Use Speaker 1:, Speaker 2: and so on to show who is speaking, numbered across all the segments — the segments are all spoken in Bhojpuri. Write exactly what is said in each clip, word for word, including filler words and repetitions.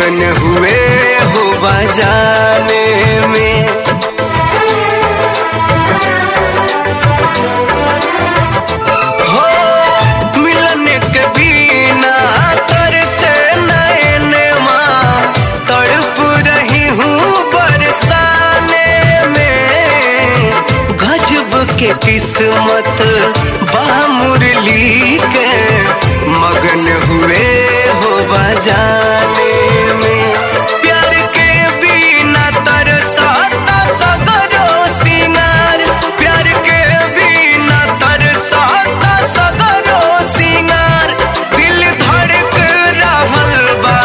Speaker 1: मगन हुए हो बजाने में। हो मिलने के बिना तरसे नैन माँ, तड़प रही हूँ बरसाने में। गजब के किस्मत बा मुरली के, मगन हुए हो बजाने में। प्यार के बिना तरसाता सगरो सिंगार, प्यार के बिना तरसाता सगरो सिंगार। दिल धड़क रहल बा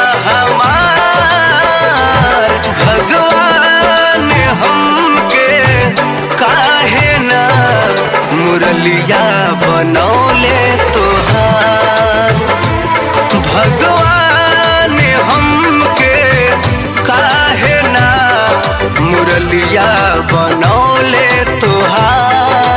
Speaker 1: हमार, भगवान हमके काहे ना मुरलिया बनौले तोहार। भगवान हमके काहे ना मुरलिया बनौले तोहार।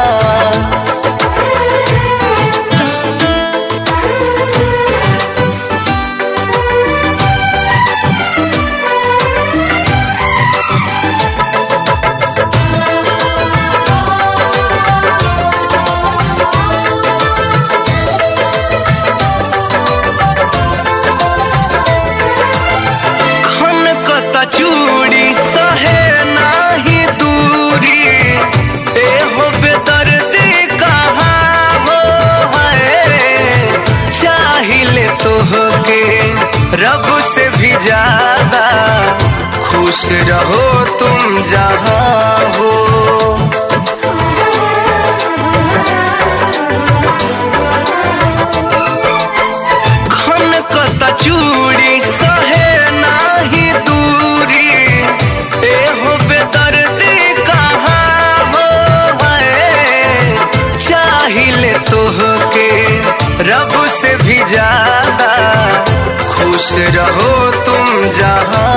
Speaker 1: चूड़ी सहे नाही दूरी, ए हो बेदर्दी कहाँ हो है। चाहिए तोहके रब से भी ज्यादा, खुश रहो तुम जहाँ हो। खनकता चूड़ी सहे नाही दूरी, ए हो बेदर्दी कहाँ हो है। चाहिए तोहके रब से भी ज्यादा, खुश रहो तुम जहाँ